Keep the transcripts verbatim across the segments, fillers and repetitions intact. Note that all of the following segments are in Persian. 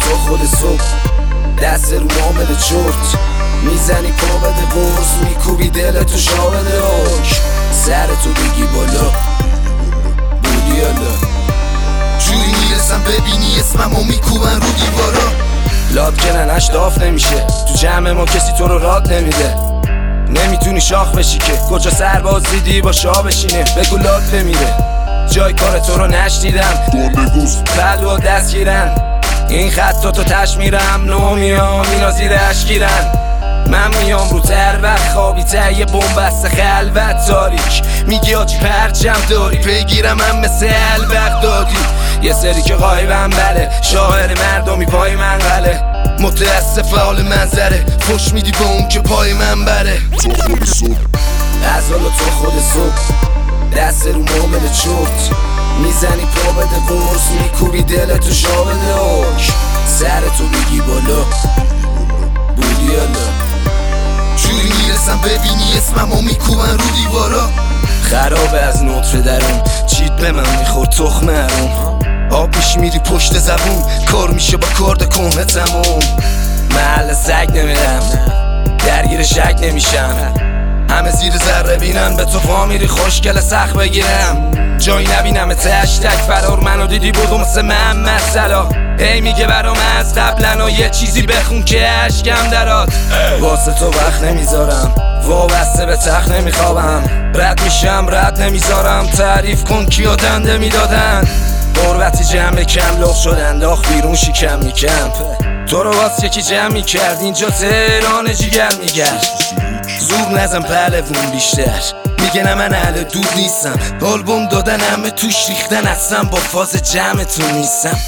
تو خود صبح دست رو معامل چرت میزنی پا بده قرص میکوبی دل تو شا بده آش سر تو بگی بالا بودی الا جوری میرسم ببینی اسممو میکوبن رو دیوارا لاد کنن اشتاف نمیشه تو جمع ما کسی تو رو راد نمیده نمیتونی شاخ بشی که کجا سرباز دیدی با شاه بشینه بگو لاد بمیره جای کار تو رو نشنیدم بلوا دست گیرن این خطا تو تش میرم نو میام اینا زیر اشگیرن من میام رو تر وقت خوابی ته یه بومبست خلوت تاریک میگی آجی پرچم داری پیگیرم هم مثل الوقت دادی یه سری که غایبم بله شاعر مردمی پای من غله متاسف حال منظره فش میدی به اون که پای من بره تو خود صبح از حالا تو خود صبح دست رو معامل چرت میزنی پا بده قرص میکوبی دل تو شا بده آش سر تو بگی بالا بودی الا جوری میرسم ببینی اسممو میکوبن رو دیوارا خرابه از نطفه درون چیت به من میخورد تخمه هرون آب میشی میری پشت زبون کار میشه با کارد کنه تموم محل سگ نمیرم درگیر شک نمیشم همه زیر ذره بینن به تو پا میری خوشگل سخت بگیرم جایی نبینم تشتک فرار منو دیدی بودم مثل محمد سلا هی میگه برام از قبلن و یه چیزی بخون که عشقم درات واسه تو وقت نمیذارم وابسته به تخت نمیخوابم رد میشم رد نمیذارم تعریف کن کیا دنده میدادن قربتی جمع کم لغ شدن داخ بیرون شکم میکم تو رو واسه یکی جمع میکرد اینجا تهران جیگر میگرد زور نزم پهلوون بیشتر میگه نه من اهل دود نیستم آلبوم دادن همه توش ریختن اصلا با فاز جمعتون نیستم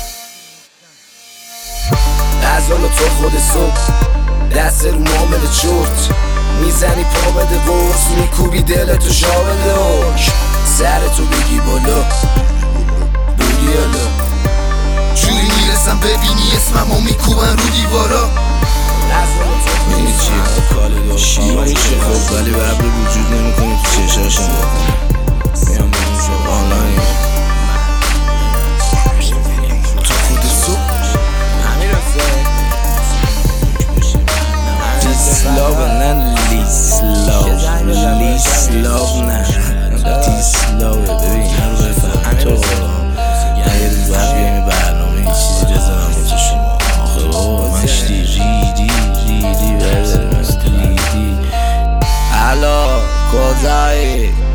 از حالا تو خود صبح دست رو معامل چرت میزنی پا بده قرص میکوبی دل تو شا بده آش سر تو بگی بالا بودی الا جوری میرسم ببینی اسممو میکوبن رو دیوارا میدونی چیه؟ شیما میشه خب ولی به عبر وجود نمیکنی تو چشاشم میام بریم شب آنلاین تو خود صبح دیس لاو نه لیس لاو لیس لاو نه دیس لاو ببین من رو بفهم تو یه روز باید بیایم یه برنامه یه چیزی بزنم با تو شما آخه بابا من شدی ریدی ریدی ریدی ریدی Aló, cosa